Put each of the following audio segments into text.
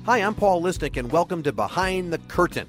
Hi, I'm Paul Lisnick, and welcome to Behind the Curtain.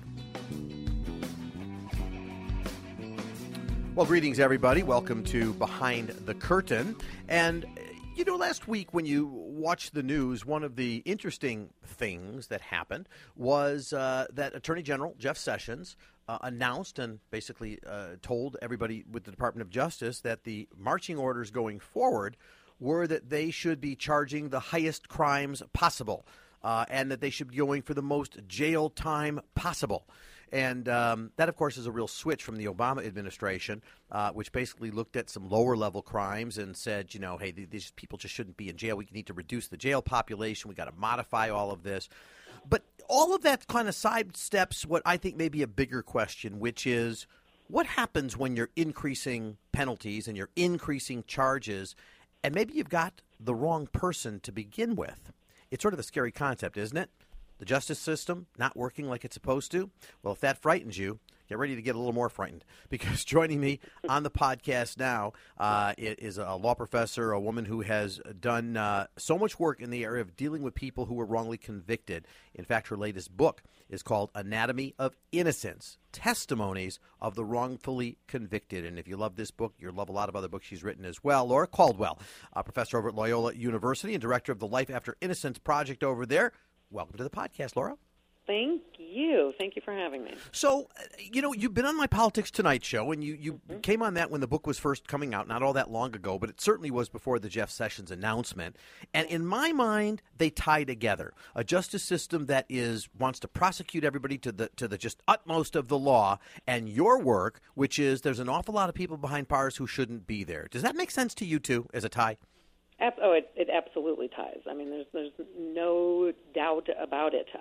Well, greetings, everybody. Welcome to Behind the Curtain. And, you know, last week when you watched the news, one of the interesting things that happened was that Attorney General Jeff Sessions announced and basically told everybody with the Department of Justice that the marching orders going forward were that they should be charging the highest crimes possible. And that they should be going for the most jail time possible. And that, of course, is a real switch from the Obama administration, which basically looked at some lower-level crimes and said, you know, hey, these people just shouldn't be in jail. We need to reduce the jail population. We got to modify all of this. But all of that kind of sidesteps what I think may be a bigger question, which is what happens when you're increasing penalties and you're increasing charges, and maybe you've got the wrong person to begin with? It's sort of a scary concept, isn't it? The justice system not working like it's supposed to? Well, if that frightens you, get ready to get a little more frightened, because joining me on the podcast now is a law professor, a woman who has done so much work in the area of dealing with people who were wrongly convicted. In fact, her latest book is called Anatomy of Innocence, Testimonies of the Wrongfully Convicted. And if you love this book, you'll love a lot of other books she's written as well. Laura Caldwell, a professor over at Loyola University and director of the Life After Innocence project over there. Welcome to the podcast, Laura. Thank you. Thank you for having me. So, you know, you've been on my Politics Tonight show, and you came on that when the book was first coming out, not all that long ago, but it certainly was before the Jeff Sessions announcement. And in my mind, they tie together. A justice system that wants to prosecute everybody to the just utmost of the law, and your work, which is there's an awful lot of people behind bars who shouldn't be there. Does that make sense to you, too, as a tie? It absolutely ties. I mean, there's no doubt about it.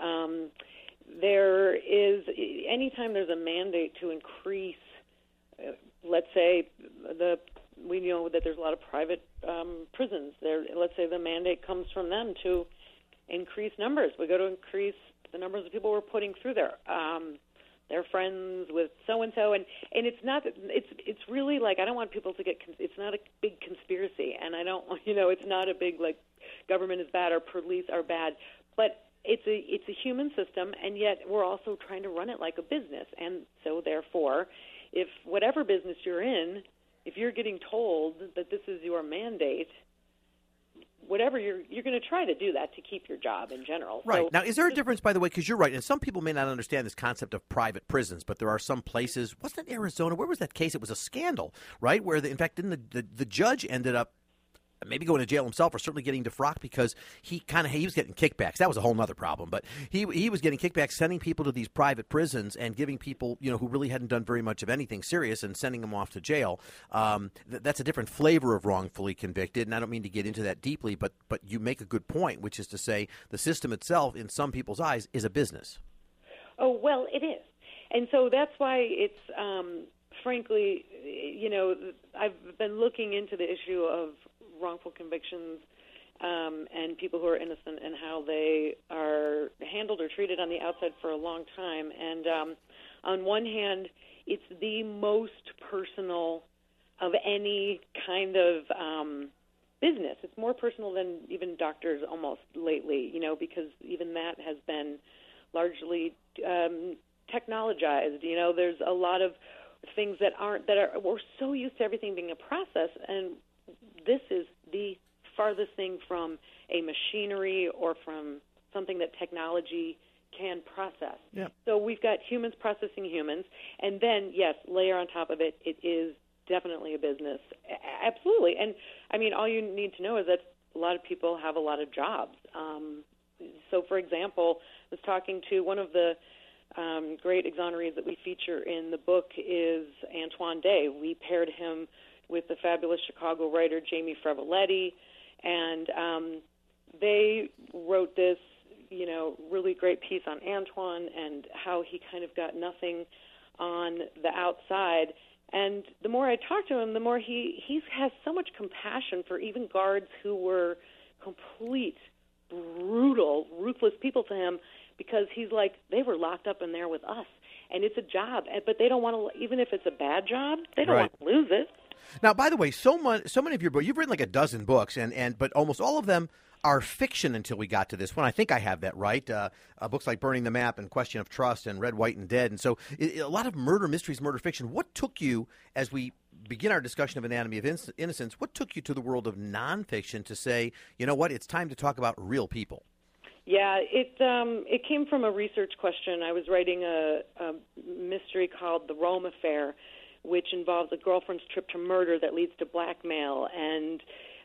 There is, anytime there's a mandate to increase, let's say, we know that there's a lot of private prisons. Let's say the mandate comes from them to increase numbers. We go to increase the numbers of people we're putting through there. They're friends with so-and-so, and it's not, it's really like, I don't want people to it's not a big conspiracy, and I don't, it's not a big, like, government is bad or police are bad, but it's a human system, and yet we're also trying to run it like a business, and so therefore, if whatever business you're in, if you're getting told that this is your mandate, whatever you're going to try to do that to keep your job in general. Right. So, now, is there a difference, by the way, because you're right, and some people may not understand this concept of private prisons, but there are some places, wasn't it Arizona? Where was that case? It was a scandal, right? Where, in fact, didn't the judge ended up maybe going to jail himself or certainly getting defrocked because he was getting kickbacks. That was a whole other problem. But he was getting kickbacks, sending people to these private prisons and giving people, who really hadn't done very much of anything serious and sending them off to jail. That's a different flavor of wrongfully convicted. And I don't mean to get into that deeply, but you make a good point, which is to say the system itself, in some people's eyes, is a business. Oh, well, it is. And so that's why it's, frankly, I've been looking into the issue of wrongful convictions and people who are innocent and how they are handled or treated on the outside for a long time. And on one hand, it's the most personal of any kind of business. It's more personal than even doctors almost lately, because even that has been largely technologized. There's a lot of things we're so used to everything being a process, and this is the farthest thing from a machinery or from something that technology can process. Yeah. So we've got humans processing humans, and then, yes, layer on top of it, it is definitely a business. Absolutely. And, I mean, all you need to know is that a lot of people have a lot of jobs. So, for example, I was talking to one of the great exonerees that we feature in the book is Antoine Day. We paired him with the fabulous Chicago writer Jamie Frevoletti, and they wrote this, really great piece on Antoine and how he kind of got nothing on the outside. And the more I talked to him, the more he has so much compassion for even guards who were complete, brutal, ruthless people to him, because he's like, they were locked up in there with us, and it's a job, but they don't want to, even if it's a bad job, they don't want to lose it. Now, by the way, so many of your books, you've written like a dozen books, but almost all of them are fiction until we got to this one. I think I have that right. Books like Burning the Map and Question of Trust and Red, White, and Dead. And so a lot of murder mysteries, murder fiction. What took you, as we begin our discussion of Anatomy of Innocence, what took you to the world of nonfiction to say, you know what, it's time to talk about real people? Yeah, it came from a research question. I was writing a mystery called The Rome Affair, which involves a girlfriend's trip to murder that leads to blackmail, and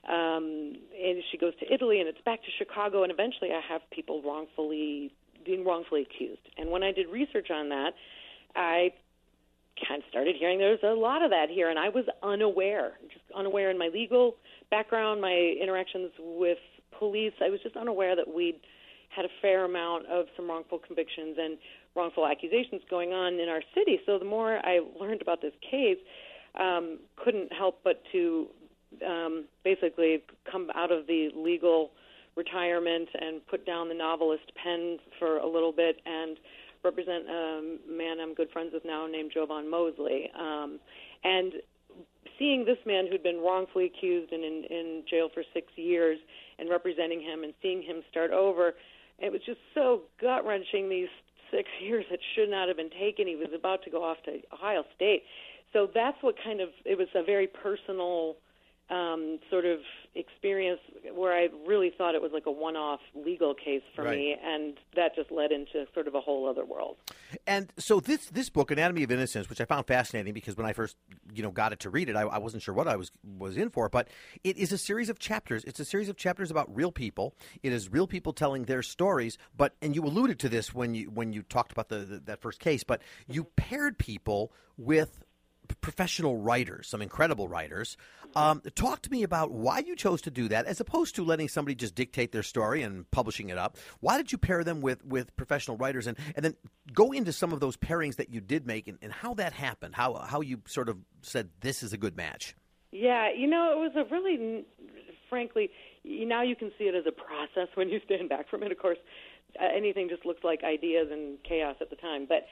she goes to Italy, and it's back to Chicago, and eventually I have people being wrongfully accused. And when I did research on that, I kind of started hearing there's a lot of that here, and I was unaware in my legal background, my interactions with police. I was just unaware that we'd had a fair amount of some wrongful convictions and wrongful accusations going on in our city. So the more I learned about this case, couldn't help but to basically come out of the legal retirement and put down the novelist pen for a little bit and represent a man I'm good friends with now named Jovan Mosley. And seeing this man who'd been wrongfully accused and in jail for 6 years and representing him and seeing him start over, it was just so gut-wrenching, these 6 years that should not have been taken. He was about to go off to Ohio State. So that's what it was a very personal sort of experience where I really thought it was like a one-off legal case for me, and that just led into sort of a whole other world. And so this book, Anatomy of Innocence, which I found fascinating because when I first got it to read it, I wasn't sure what I was in for, but it is a series of chapters. It's a series of chapters about real people. It is real people telling their stories, and you alluded to this when you talked about that first case, but you paired people with professional writers, some incredible writers. Talk to me about why you chose to do that as opposed to letting somebody just dictate their story and publishing it up. Why did you pair them with professional writers? And then go into some of those pairings that you did make and how that happened, how you sort of said this is a good match. Yeah, it was a really, frankly, now you can see it as a process when you stand back from it. Of course, anything just looks like ideas and chaos at the time. But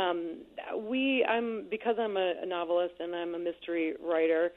because I'm a novelist and I'm a mystery writer,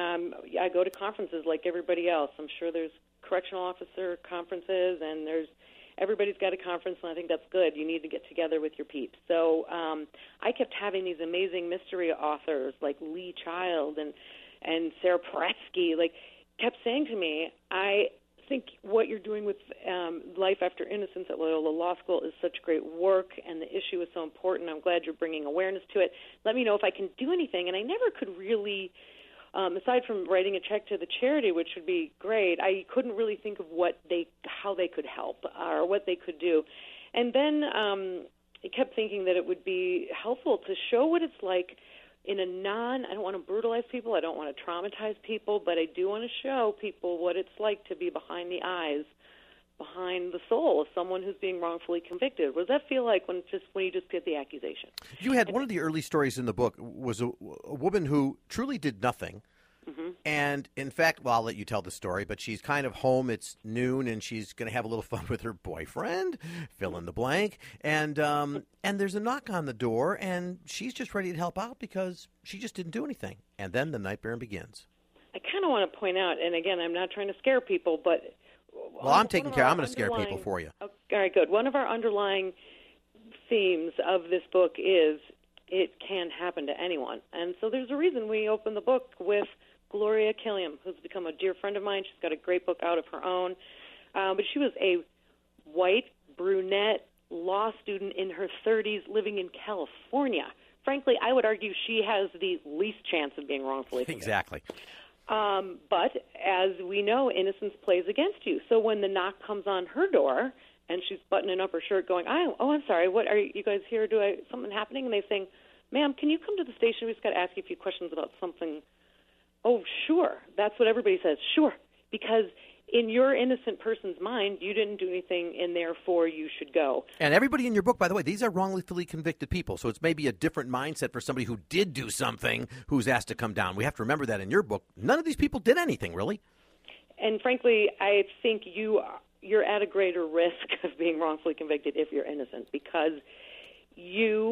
I go to conferences like everybody else. I'm sure there's correctional officer conferences, and everybody's got a conference, and I think that's good. You need to get together with your peeps. So I kept having these amazing mystery authors like Lee Child and Sarah Paretsky, kept saying to me, I think what you're doing with Life After Innocence at Loyola Law School is such great work, and the issue is so important. I'm glad you're bringing awareness to it. Let me know if I can do anything. And I never could really, aside from writing a check to the charity, which would be great, I couldn't really think of how they could help or what they could do. And then I kept thinking that it would be helpful to show what it's like in a I don't want to brutalize people, I don't want to traumatize people, but I do want to show people what it's like to be behind the eyes, behind the soul of someone who's being wrongfully convicted. What does that feel like when you just get the accusation? You had one of the early stories in the book was a woman who truly did nothing. Mm-hmm. And, in fact, I'll let you tell the story, but she's kind of home. It's noon, and she's going to have a little fun with her boyfriend, fill in the blank. And there's a knock on the door, and she's just ready to help out because she just didn't do anything. And then the nightmare begins. I kind of want to point out, and, again, I'm not trying to scare people, but... Well, I'm taking care. I'm going to scare people for you. Okay, all right, good. One of our underlying themes of this book is it can happen to anyone. And so there's a reason we open the book with Gloria Killiam, who's become a dear friend of mine. She's got a great book out of her own. But she was a white, brunette law student in her 30s living in California. Frankly, I would argue she has the least chance of being wrongfully convicted. Exactly. But as we know, innocence plays against you. So when the knock comes on her door and she's buttoning up her shirt going, oh, I'm sorry, what are you guys here? Something happening? And they say, ma'am, can you come to the station? We just got to ask you a few questions about something. Oh, sure. That's what everybody says. Sure. Because in your innocent person's mind, you didn't do anything, and therefore you should go. And everybody in your book, by the way, these are wrongfully convicted people. So it's maybe a different mindset for somebody who did do something who's asked to come down. We have to remember that in your book. None of these people did anything, really. And frankly, I think you're at a greater risk of being wrongfully convicted if you're innocent, because you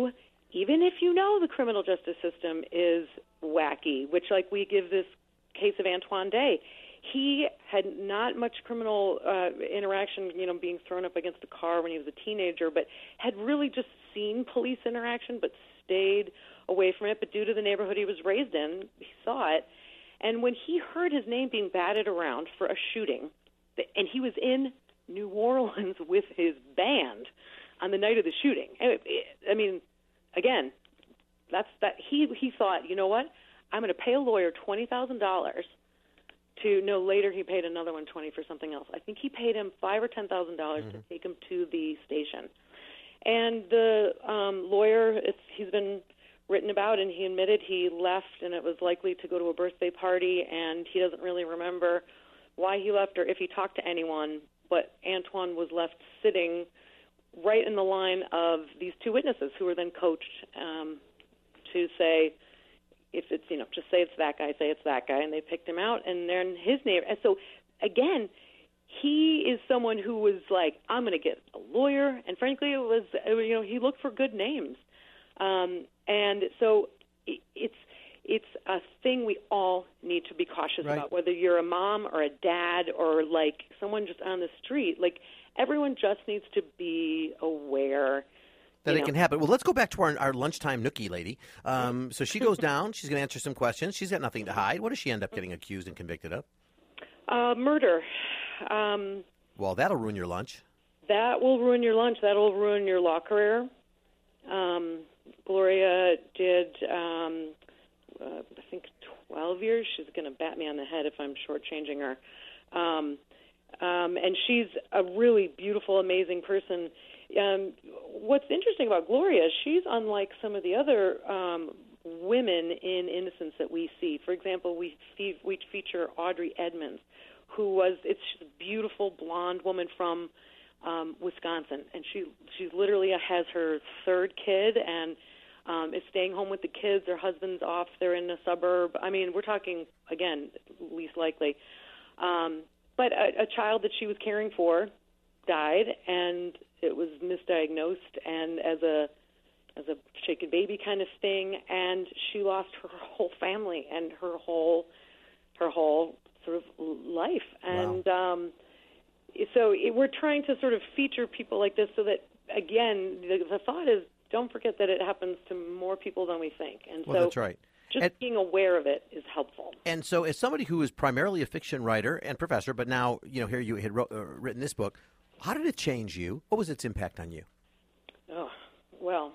even if you know the criminal justice system is wacky, which, like, we give this case of Antoine Day. He had not much criminal interaction, being thrown up against a car when he was a teenager, but had really just seen police interaction but stayed away from it. But due to the neighborhood he was raised in, he saw it. And when he heard his name being batted around for a shooting, and he was in New Orleans with his band on the night of the shooting. I mean, again, he thought, you know what? I'm going to pay a lawyer $20,000 to know. Later he paid another one $20 for something else. I think he paid him $5,000 or $10,000 to take him to the station. And the lawyer, he's been written about, and he admitted he left, and it was likely to go to a birthday party, and he doesn't really remember why he left or if he talked to anyone. But Antoine was left sitting right in the line of these two witnesses who were then coached to say, if it's, just say it's that guy, say it's that guy. And they picked him out, and then his neighbor. And so, again, he is someone who was like, I'm going to get a lawyer. And frankly, it was, he looked for good names. And so it's a thing we all need to be cautious about, whether you're a mom or a dad or, like, someone just on the street. Like, everyone just needs to be aware that it can happen. Well, let's go back to our lunchtime nookie lady. So she goes down. She's going to answer some questions. She's got nothing to hide. What does she end up getting accused and convicted of? Murder. Well, that'll ruin your lunch. That will ruin your lunch. That will ruin your law career. Gloria did, I think, 12 years. She's going to bat me on the head if I'm shortchanging her. And she's a really beautiful, amazing person. What's interesting about Gloria is she's unlike some of the other women in Innocence that we see. For example, we feature Audrey Edmonds, she's a beautiful blonde woman from Wisconsin, and she's literally has her third kid and is staying home with the kids. Her husband's off; they're in a suburb. I mean, we're talking, again, least likely. But a child that she was caring for died, and it was misdiagnosed, and as a shaken baby kind of thing, and she lost her whole family and her whole sort of life. And so we're trying to sort of feature people like this so that, again, the thought is, don't forget that it happens to more people than we think. And well, that's right. Just being aware of it is helpful. And so as somebody who is primarily a fiction writer and professor, but now, here you had written this book, how did it change you? What was its impact on you? Oh, well,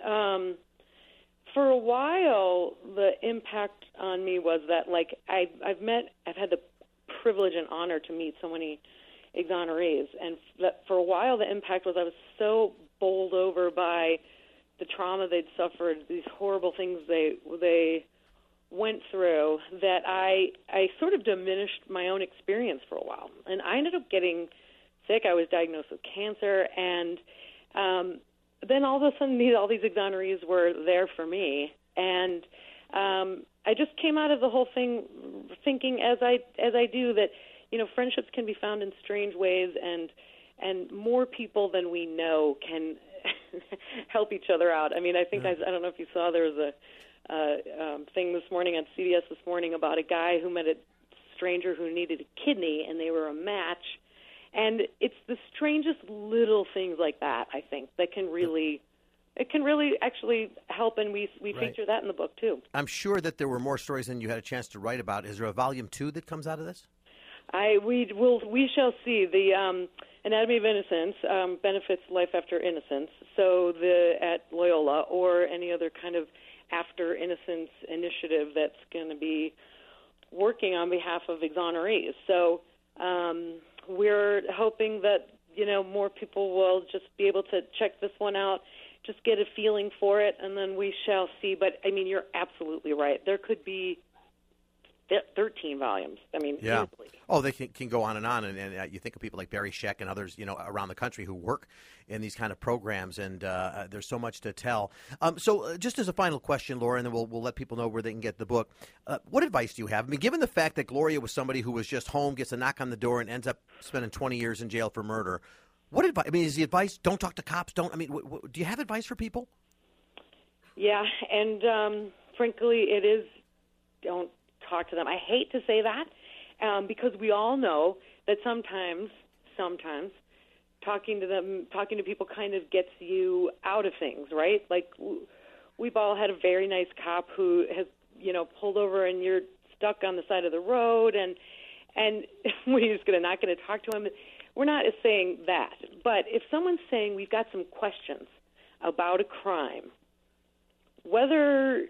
for a while, the impact on me was that, like, I've had the privilege and honor to meet so many exonerees, and that for a while the impact was I was so bowled over by the trauma they'd suffered, these horrible things they went through, that I sort of diminished my own experience for a while. And I ended up getting sick. I was diagnosed with cancer, and then all of a sudden all these exonerees were there for me. And I just came out of the whole thing thinking, as I do, that friendships can be found in strange ways, and more people than we know can help each other out. I mean, I think I don't know if you saw, there was a thing this morning on CBS this morning about a guy who met a stranger who needed a kidney, and they were a match. And it's the strangest little things like that, I think, that can really actually help, and we feature that in the book too. I'm sure that there were more stories than you had a chance to write about. Is there a volume 2 that comes out of this? We shall see. The Anatomy of Innocence benefits Life After Innocence, so at Loyola or any other kind of After Innocence initiative that's going to be working on behalf of exonerees. So we're hoping that more people will just be able to check this one out, just get a feeling for it, and then we shall see. But I mean, you're absolutely right. There could be 13 volumes. I mean, yeah. Easily. Oh, they can go on. And you think of people like Barry Scheck and others, around the country who work in these kind of programs, and there's so much to tell. So just as a final question, Laura, and then we'll let people know where they can get the book. What advice do you have? I mean, given the fact that Gloria was somebody who was just home, gets a knock on the door, and ends up spending 20 years in jail for murder, what advice? I mean, is the advice, don't talk to cops? Do you have advice for people? Yeah, and frankly, it is, don't talk to them. I hate to say that because we all know that sometimes talking to people kind of gets you out of things, right? Like we've all had a very nice cop who has, pulled over and you're stuck on the side of the road and we're just not going to talk to him. We're not saying that. But if someone's saying we've got some questions about a crime, whether,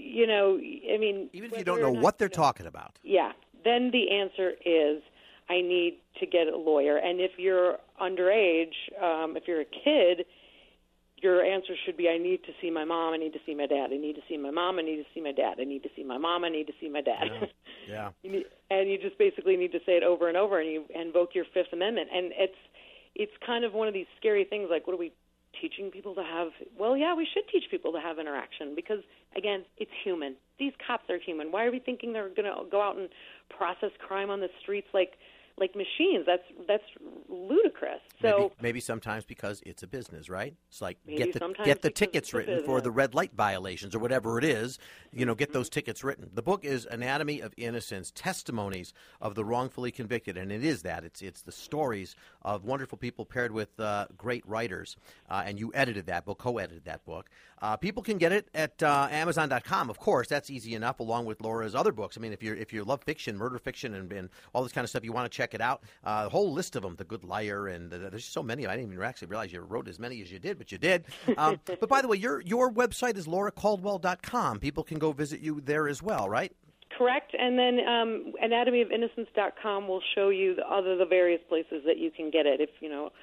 even if you don't know what they're talking about. Yeah, then the answer is I need to get a lawyer. And if you're underage, if you're a kid, your answer should be I need to see my mom, I need to see my dad, I need to see my mom, I need to see my dad, I need to see my mom, I need to see my dad. Yeah. And you just basically need to say it over and over, and you invoke your Fifth Amendment. And it's kind of one of these scary things, like, what are we teaching people to have? Well, yeah, we should teach people to have interaction because, again, it's human. These cops are human. Why are we thinking they're going to go out and process crime on the streets like machines? That's ludicrous. So maybe sometimes because it's a business, right? It's like get the tickets written for the red light violations or whatever it is. Get those tickets written. The book is Anatomy of Innocence: Testimonies of the Wrongfully Convicted, and it is that. It's the stories of wonderful people paired with great writers. And you edited that book, co-edited that book. People can get it at Amazon.com. Of course, that's easy enough, along with Laura's other books. I mean, if you love fiction, murder fiction, and all this kind of stuff, you want to check it out. The whole list of them, The Good Liar, and there's so many. I didn't even actually realize you wrote as many as you did, but you did. But by the way, your website is lauracaldwell.com. People can go visit you there as well, right? Correct. And then anatomyofinnocence.com will show you the various places that you can get it. If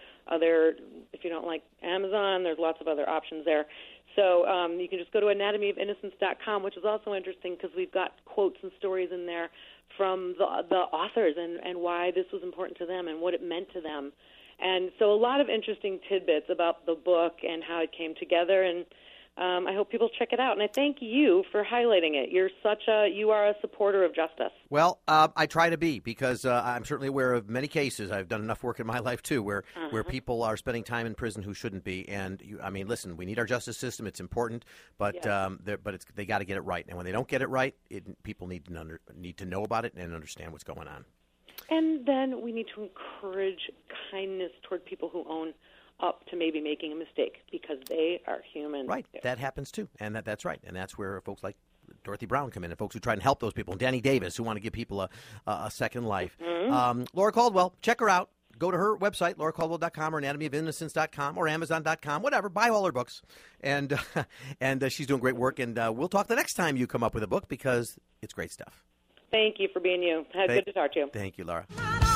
you don't like Amazon, there's lots of other options there. So you can just go to anatomyofinnocence.com, which is also interesting because we've got quotes and stories in there from the authors and why this was important to them and what it meant to them. And so a lot of interesting tidbits about the book and how it came together, and I hope people check it out. And I thank you for highlighting it. You are a supporter of justice. Well, I try to be, because I'm certainly aware of many cases. I've done enough work in my life, too, where people are spending time in prison who shouldn't be. And, listen, we need our justice system. It's important, but they got to get it right. And when they don't get it right, people need to know about it and understand what's going on. And then we need to encourage kindness toward people who own up to maybe making a mistake, because they are human. Right. That happens, too. And that's right. And that's where folks like Dorothy Brown come in, and folks who try and help those people, and Danny Davis, who want to give people a second life. Mm-hmm. Laura Caldwell, check her out. Go to her website, lauracaldwell.com or anatomyofinnocence.com or amazon.com, whatever. Buy all her books. And she's doing great work. And we'll talk the next time you come up with a book, because it's great stuff. Thank you for being you. Good to talk to you. Thank you, Laura.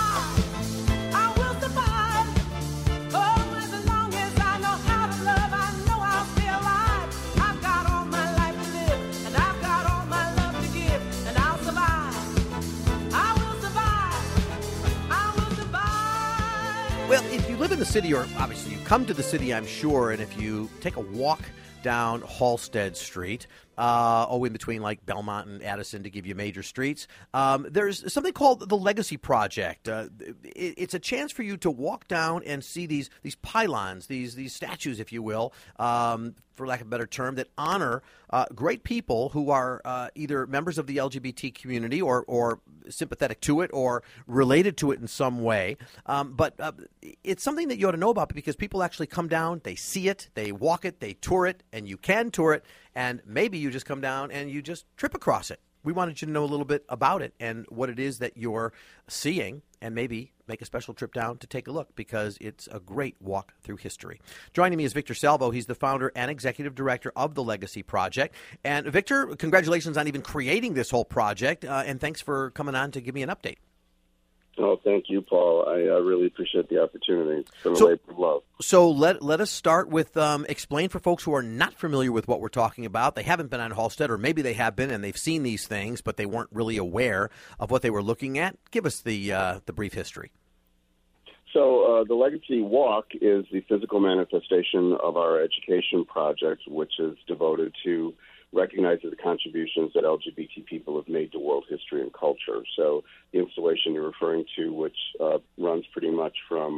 Well, if you live in the city, or obviously you come to the city, I'm sure, and if you take a walk down Halsted Street, in between like Belmont and Addison, to give you major streets, there's something called the Legacy Project. It's a chance for you to walk down and see these pylons, these statues, if you will, for lack of a better term, that honor great people who are either members of the LGBT community or sympathetic to it or related to it in some way. But it's something that you ought to know about, because people actually come down, they see it, they walk it, they tour it, and you can tour it, and maybe you just come down and you just trip across it. We wanted you to know a little bit about it and what it is that you're seeing, and maybe make a special trip down to take a look, because it's a great walk through history. Joining me is Victor Salvo. He's the founder and executive director of the Legacy Project. And Victor, congratulations on even creating this whole project, and thanks for coming on to give me an update. Oh, thank you, Paul. I really appreciate the opportunity. It's been a labor of love. So let us start with explain for folks who are not familiar with what we're talking about. They haven't been on Halsted, or maybe they have been and they've seen these things, but they weren't really aware of what they were looking at. Give us the brief history. So the Legacy Walk is the physical manifestation of our education project, which is devoted to recognizing the contributions that LGBT people have made to world history and culture. So the installation you're referring to, which runs pretty much from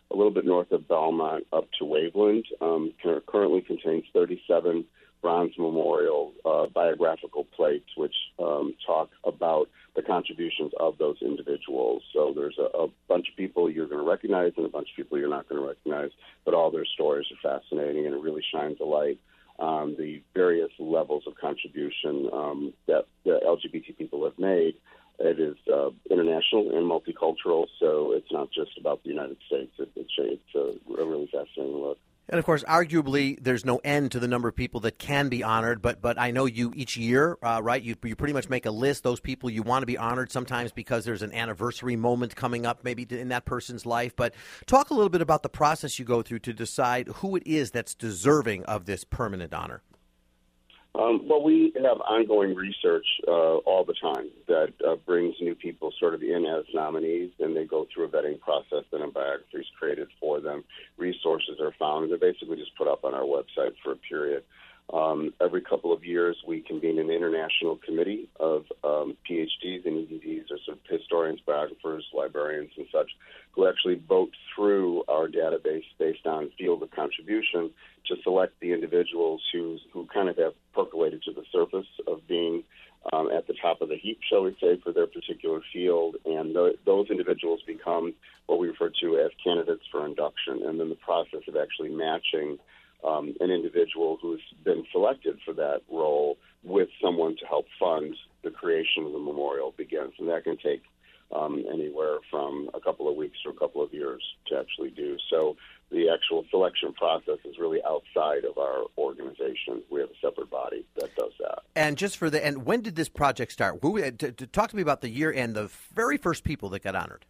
a little bit north of Belmont up to Waveland. Currently contains 37 bronze memorial biographical plates, which talk about the contributions of those individuals. So there's a bunch of people you're going to recognize and a bunch of people you're not going to recognize, but all their stories are fascinating, and it really shines a light on the various levels of contribution that the LGBT people have made. It is international and multicultural, so it's not just about the United States. It's a really fascinating look. And, of course, arguably, there's no end to the number of people that can be honored. But I know you each year, right, you pretty much make a list, those people you want to be honored, sometimes because there's an anniversary moment coming up maybe in that person's life. But talk a little bit about the process you go through to decide who it is that's deserving of this permanent honor. Well, we have ongoing research all the time that brings new people sort of in as nominees, and they go through a vetting process, and a biography is created for them. Resources are found, and they're basically just put up on our website for a period. Every couple of years, we convene an international committee of PhDs and EDDs, or sort of historians, biographers, librarians, and such, who actually vote through our database based on field of contribution to select the individuals who kind of have percolated to the surface of being at the top of the heap, shall we say, for their particular field. And those individuals become what we refer to as candidates for induction. And then the process of actually matching an individual who's been selected for that role with someone to help fund the creation of the memorial begins. And that can take anywhere from a couple of weeks to a couple of years to actually do. So the actual selection process is really outside of our organization. We have a separate body that does that. And just and when did this project start? Talk to me about the year and the very first people that got honored.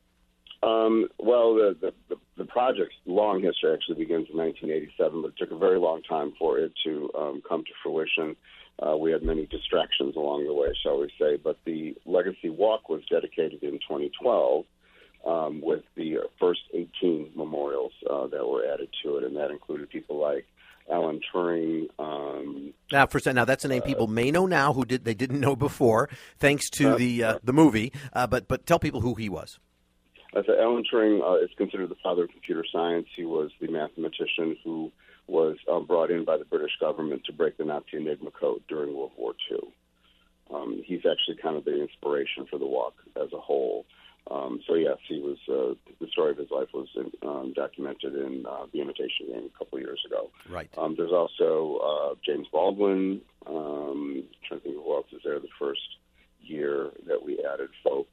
Well, the project's long history actually begins in 1987, but it took a very long time for it to come to fruition. We had many distractions along the way, shall we say, but the Legacy Walk was dedicated in 2012 with the first 18 memorials that were added to it, and that included people like Alan Turing. Now that's a name people may know now who they didn't know before, thanks to the movie. But tell people who he was. Alan Turing is considered the father of computer science. He was the mathematician who was brought in by the British government to break the Nazi Enigma code during World War II. He's actually kind of the inspiration for the walk as a whole. So yes, he was. The story of his life was documented in The Imitation Game a couple of years ago. Right. There's also James Baldwin. I'm trying to think of who else is there. The first year that we added folks.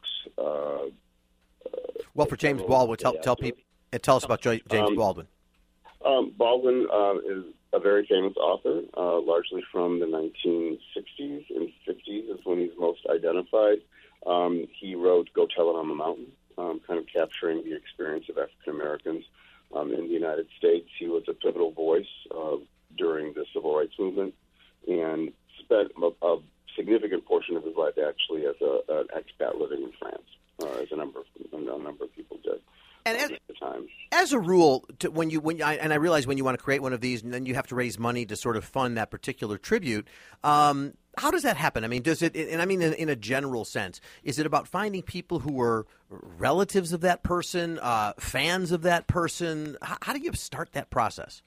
Well, for James Baldwin, tell people and tell us about James Baldwin. Baldwin is a very famous author, largely from the 1960s and 50s is when he's most identified. He wrote Go Tell It on the Mountain, kind of capturing the experience of African Americans in the United States. He was a pivotal voice during the Civil Rights Movement and spent a significant portion of his life actually as an expat living in France, as a number of people did. And at the time. As a rule, I realize when you want to create one of these, and then you have to raise money to sort of fund that particular tribute. How does that happen? I mean, does it? And I mean, in a general sense, is it about finding people who are relatives of that person, fans of that person? How do you start that process?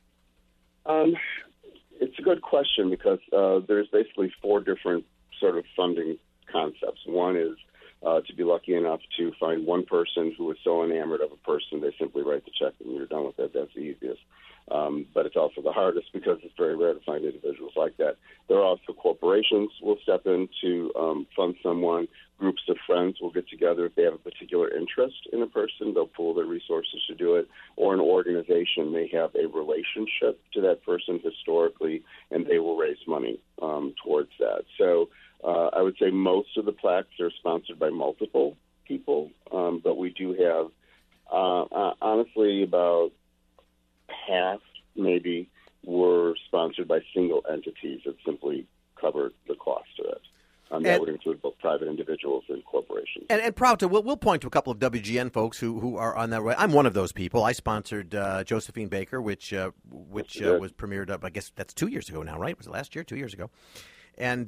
It's a good question because there's basically four different sort of funding concepts. One is to be lucky enough to find one person who is so enamored of a person they simply write the check and you're done with it. That's the easiest. But it's also the hardest because it's very rare to find individuals like that. There are also corporations will step in to fund someone. Groups of friends will get together if they have a particular interest in a person. They'll pool their resources to do it. Or an organization may have a relationship to that person historically, and they will raise money towards that. So I would say most of the plaques are sponsored by multiple people, but we do have, honestly, about half maybe were sponsored by single entities that simply covered the cost of it. That would include both private individuals and corporations. And proud to, we'll point to a couple of WGN folks who are on that way. I'm one of those people. I sponsored Josephine Baker, which was premiered up, I guess that's 2 years ago now, right? Was it last year? 2 years ago. And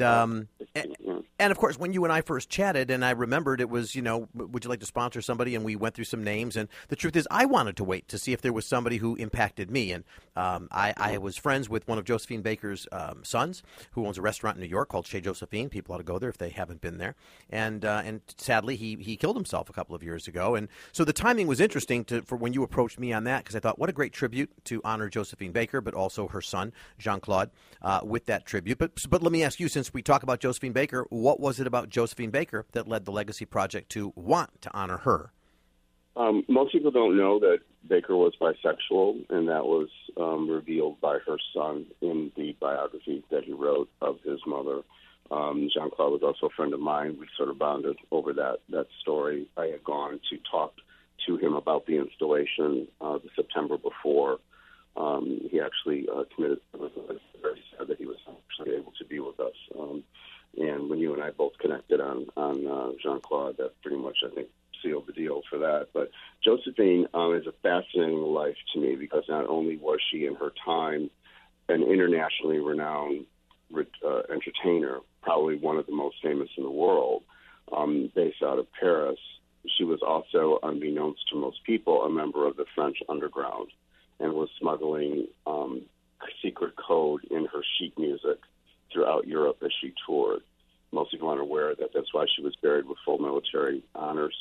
of course, when you and I first chatted, and I remembered it was, would you like to sponsor somebody? And we went through some names. And the truth is, I wanted to wait to see if there was somebody who impacted me. And I was friends with one of Josephine Baker's sons, who owns a restaurant in New York called Chez Josephine. People ought to go there if they haven't been there. And sadly, he killed himself a couple of years ago. And so the timing was interesting for when you approached me on that, because I thought, what a great tribute to honor Josephine Baker, but also her son, Jean-Claude, with that tribute. But let me ask you, since we talk about Josephine Baker, what was it about Josephine Baker that led the Legacy Project to want to honor her? Most people don't know that Baker was bisexual, and that was revealed by her son in the biography that he wrote of his mother. Jean-Claude was also a friend of mine. We sort of bonded over that story. I had gone to talk to him about the installation the September before. He actually committed suicide. Very sad that he was actually able to be with us. And when you and I both connected on Jean-Claude, that pretty much, I think, sealed the deal for that. But Josephine is a fascinating life to me, because not only was she in her time an internationally renowned entertainer, probably one of the most famous in the world, based out of Paris, she was also, unbeknownst to most people, a member of the French underground, and was smuggling secret code in her sheet music throughout Europe as she toured. Most people aren't aware that that's why she was buried with full military honors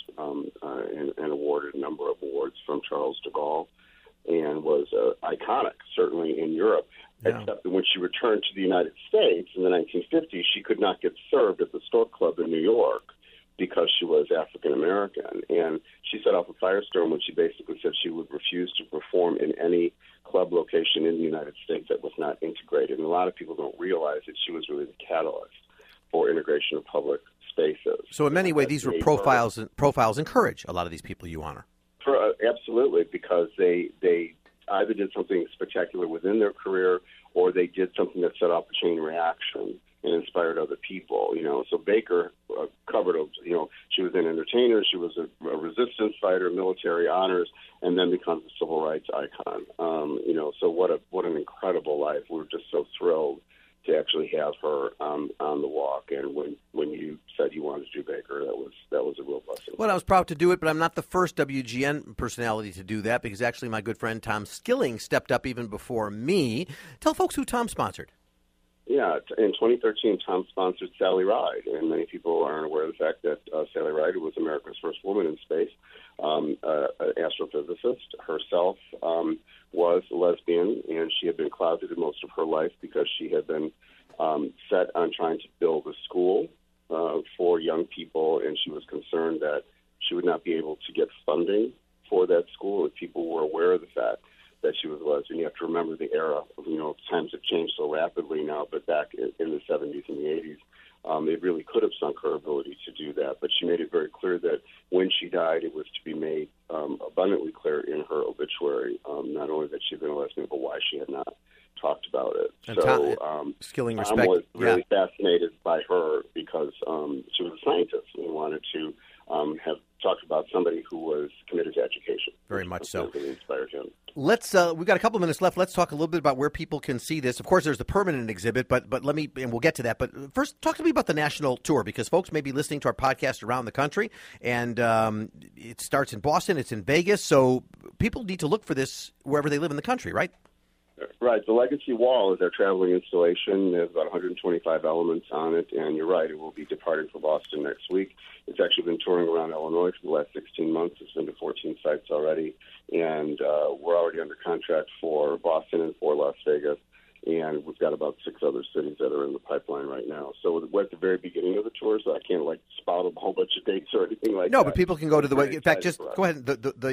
and awarded a number of awards from Charles de Gaulle, and was iconic, certainly in Europe, except that when she returned to the United States in the 1950s, she could not get served at the Stork Club in New York because she was African American. And she set off a firestorm when she basically said she would refuse to perform in any club location in the United States that was not integrated. And a lot of people don't realize that she was really the catalyst for integration of public spaces. So in many ways, these were profiles in courage, a lot of these people you honor. Absolutely, because they either did something spectacular within their career, or they did something that set off a chain reaction and inspired other people. So Baker covered, she was an entertainer, she was a resistance fighter, military honors, and then becomes a civil rights icon. So what an incredible life. We're just so thrilled to actually have her on the walk. And when you said you wanted to do Baker, that was a real blessing. Well, I was proud to do it, but I'm not the first WGN personality to do that, because actually my good friend Tom Skilling stepped up even before me. Tell folks who Tom sponsored. Yeah, in 2013, Tom sponsored Sally Ride, and many people aren't aware of the fact that Sally Ride, who was America's first woman in space, an astrophysicist herself, was a lesbian, and she had been closeted most of her life because she had been set on trying to build a school for young people, and she was concerned that she would not be able to get funding for that school if people were aware of the fact that she was a lesbian. You have to remember the era. Times have changed so rapidly now, but back in the 70s and the 80s, it really could have sunk her ability to do that. But she made it very clear that when she died, it was to be made abundantly clear in her obituary, not only that she had been a lesbian, but why she had not talked about it. And Skilling respect. I was really fascinated by her because she was a scientist and wanted to have talked about somebody who was committed to education. Very much so. Really inspired him. Let's. We've got a couple of minutes left. Let's talk a little bit about where people can see this. Of course, there's the permanent exhibit, but let me, and we'll get to that. But first, talk to me about the national tour, because folks may be listening to our podcast around the country, and it starts in Boston, it's in Vegas, so people need to look for this wherever they live in the country, right? Right. The Legacy Wall is our traveling installation. There's about 125 elements on it, and you're right, it will be departing for Boston next week. It's actually been touring around Illinois for the last 16 months. It's been to 14 sites already, and we're already under contract for Boston and for Las Vegas, and we've got about 6 other cities that are in the pipeline right now. So we're at the very beginning of the tour, so I can't spout a whole bunch of dates or anything like that. No, but people can go to the website. In fact, just go ahead.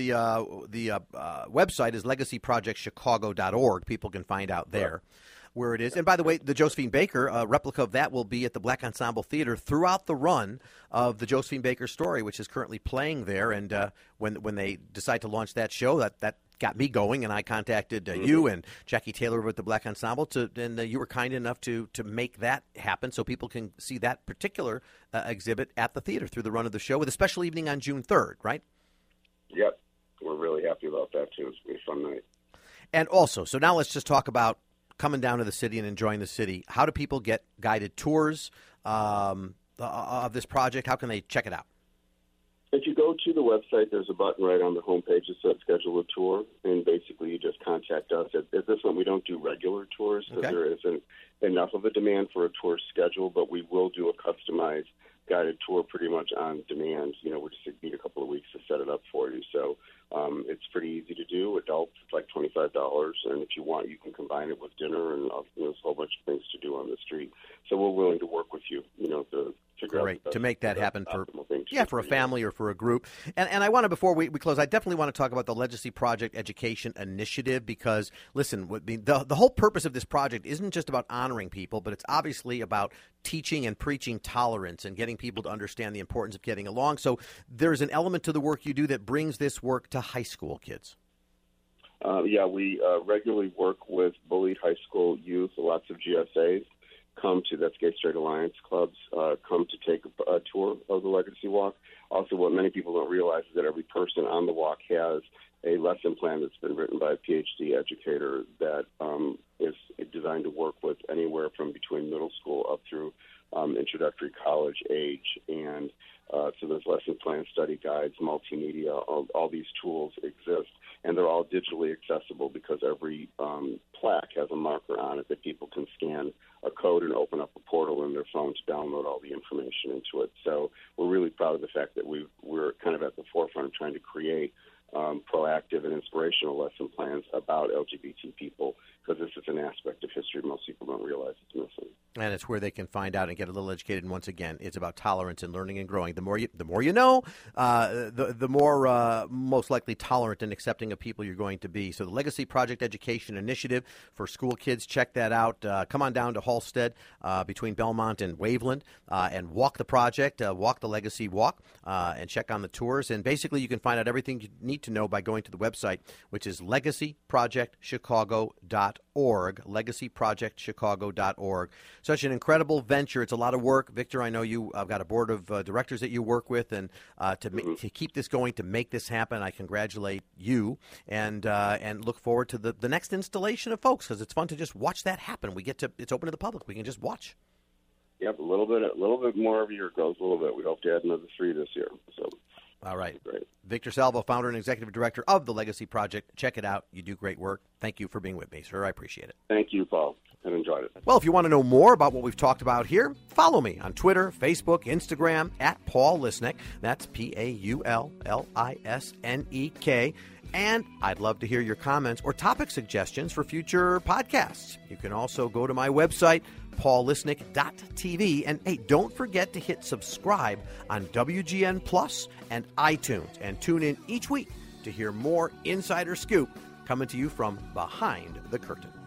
The website is legacyprojectchicago.org. People can find out there where it is. And by the way, the Josephine Baker replica of that will be at the Black Ensemble Theater throughout the run of the Josephine Baker story, which is currently playing there. And when they decide to launch that show, that got me going, and I contacted you and Jackie Taylor with the Black Ensemble, and you were kind enough to make that happen so people can see that particular exhibit at the theater through the run of the show, with a special evening on June 3rd, right? Yep. We're really happy about that, too. It's going to be a fun night. And also, so now let's just talk about coming down to the city and enjoying the city, how do people get guided tours of this project? How can they check it out? If you go to the website, there's a button right on the homepage that says schedule a tour, and basically you just contact us. At this one, we don't do regular tours, so there isn't enough of a demand for a tour schedule, but we will do a customized guided tour pretty much on demand. You know, we just need a couple of weeks to set it up for you. So it's pretty easy to do. Adults, it's like $25, and if you want, you can combine it with dinner, and there's a whole bunch of things to do on the street. So we're willing to work with you, to figure out to make that happen for a you. family or for a group. And I want to, before we close, I definitely want to talk about the Legacy Project Education Initiative, because, listen, the whole purpose of this project isn't just about honoring people, but it's obviously about teaching and preaching tolerance and getting people to understand the importance of getting along. So there's an element to the work you do that brings this work to high school kids. We regularly work with bullied high school youth, lots of GSAs. That's Gay Straight Alliance clubs, come to take a tour of the Legacy Walk. Also, what many people don't realize is that every person on the walk has a lesson plan that's been written by a PhD educator that is designed to work with anywhere from between middle school up through introductory college age. And so there's lesson plan, study guides, multimedia, all these tools exist. And they're all digitally accessible because every plaque has a marker on it that people can scan a code and open up a portal in their phone to download all the information into it. So we're really proud of the fact that we're kind of at the forefront of trying to create proactive and inspirational lesson plans about LGBT people, because this is an aspect of history most people don't realize it's missing. And it's where they can find out and get a little educated. And once again, it's about tolerance and learning and growing. The more you know, the more most likely tolerant and accepting of people you're going to be. So the Legacy Project Education Initiative for school kids, check that out. Come on down to Halstead between Belmont and Waveland and walk the project, walk the Legacy Walk, and check on the tours. And basically, you can find out everything you need to know by going to the website, which is legacyprojectchicago.org, legacyprojectchicago.org. Such an incredible venture. It's a lot of work. Victor, I know you have got a board of directors that you work with, and to keep this going, to make this happen, I congratulate you and look forward to the next installation of folks, because it's fun to just watch that happen. It's open to the public. We can just watch. Yep, a little bit more every year goes a little bit. We hope to add another 3 this year. So. All right. Great. Victor Salvo, founder and executive director of the Legacy Project. Check it out. You do great work. Thank you for being with me, sir. I appreciate it. Thank you, Paul. I've enjoyed it. Well, if you want to know more about what we've talked about here, follow me on Twitter, Facebook, Instagram, at Paul Lisnek. That's PaulLisnek. And I'd love to hear your comments or topic suggestions for future podcasts. You can also go to my website, paullisnek.tv. And hey, don't forget to hit subscribe on WGN Plus and iTunes. And tune in each week to hear more Insider Scoop coming to you from behind the curtain.